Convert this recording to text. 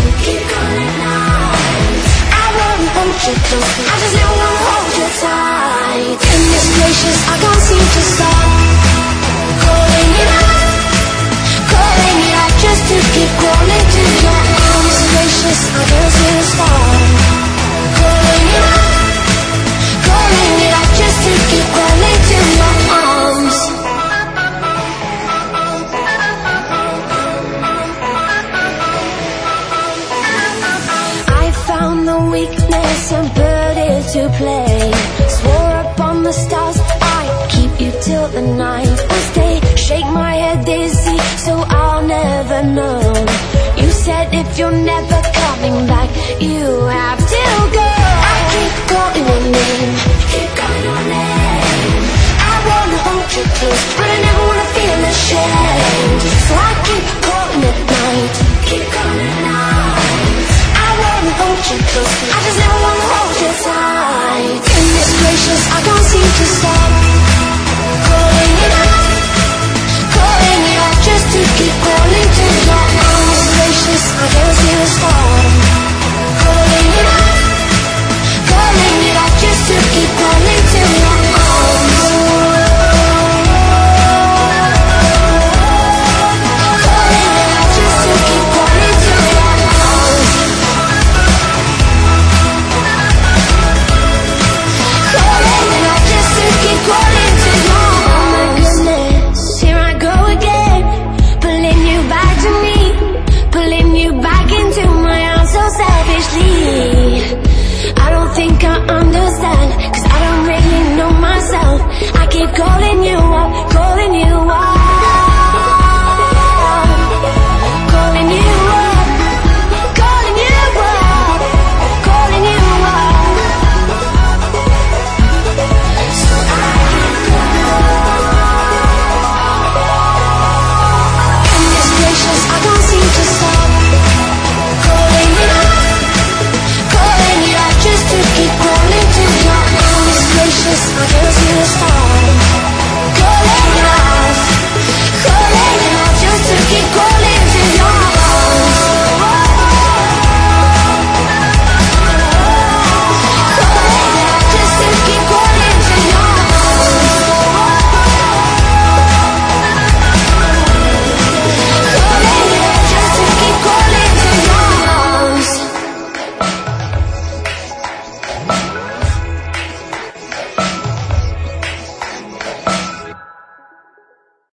keep calling out. I wanna hold you close, I just never wanna hold you tight. Goodness gracious, I can't seem to stop calling it out just to keep calling to your arms. Gracious, I can't seem to stop calling it out just to keep calling to your arms. I found the weakness and put it to play. Swore upon the stars I'd keep you till the night will stay. Shake my head dizzy so I'll never know. You said if you're never coming back, you have to go. I keep calling your name, keep calling your name. I wanna hold you close, but I never wanna feel ashamed. So I keep calling at night, keep calling out. I wanna hold you close, I just never wanna hold you tight. Goodness gracious, I can't seem to stop calling it out just to keep calling to your arms. Gracious, I can't seem to stop calling it out just to keep calling to your arms. Calling it out just to keep calling to your arms. Calling it out just to keep calling to your arms. Oh my goodness, here I go again, pulling you back to me, pulling you back into my arms so savagely. I don't think I understand, 'cause I don't really know myself. I keep calling you